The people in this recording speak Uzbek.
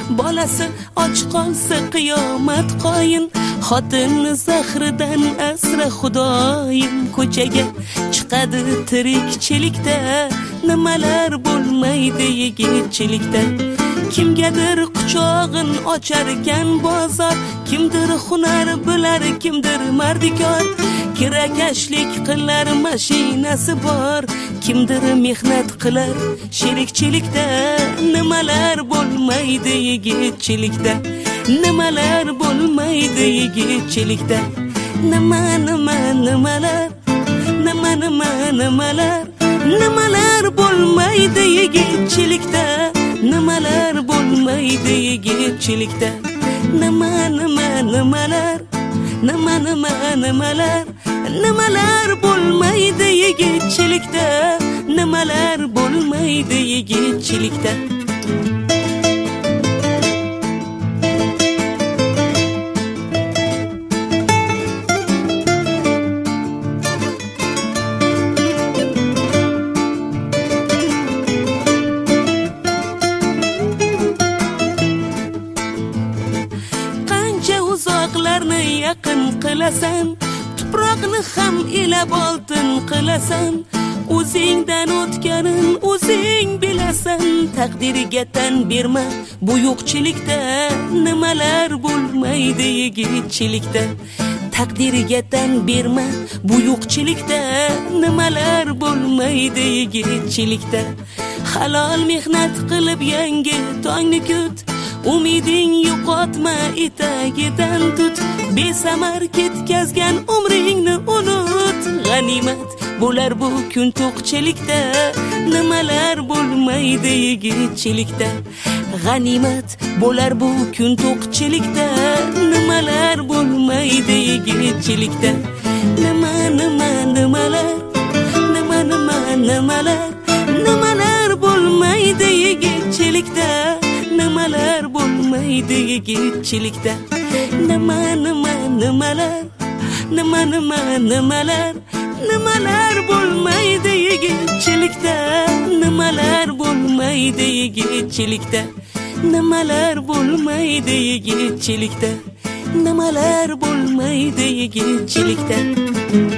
bolasi och qolsa qiyomat qoyin. Xotinni zahridan asra xudoyim. Ko'chaga chiqadi tirikchilikda, nimalar bo'lmaydi yigitchilikda. Kimgadir quchog'in ocharkan bozor, kimdir hunar bilar, kimdir mardikor. Kirakashlik qilar, mashinasi bor, kimdir mehnat qilar sherikchilikda. Nimalar bo'lmaydi yigitchilikda, nimalar bo'lmaydi yigitchilikda. Nimalar, nimalar bo'lmaydi yigitchilikda, nimalar bo'lmaydi yigitchilikda. Nimalar, nimalar bo'lmaydi yigitchilikda, nimalar bo'lmaydi yigitchilikda. Uzoqlarni yaqin qilasan, tuproqni ham ilab oltin qilasan. O'zingdan o'tganin o'zing bilasan, taqdiriga tan berma bu yo'qchilikda. Nimalar bo'lmaydi yigitchilikda, taqdiriga tan berma bu yo'qchilikda. Nimalar bo'lmaydi yigitchilikda. Halol mehnat qilib yangi tongni kut, umiding yo'qotma, etagidan tut. Besamar ketkazgan umringni unut, g'animat bo'lar bu kun to'qchilikda. Nimalar bo'lmaydi yigitchilikda, g'animat bo'lar bu kun to'qchilikda. Nimalar bo'lmaydi yigitchilikda. Nimalar bo'lmaydi yigitchilikda, nimalar bo'lmaydi yigitchilikda. Nimalar bo'lmaydi yigitchilikda, nimalar bo'lmaydi yigitchilikda. Nimalar bo'lmaydi yigitchilikda, nimalar bo'lmaydi yigitchilikda.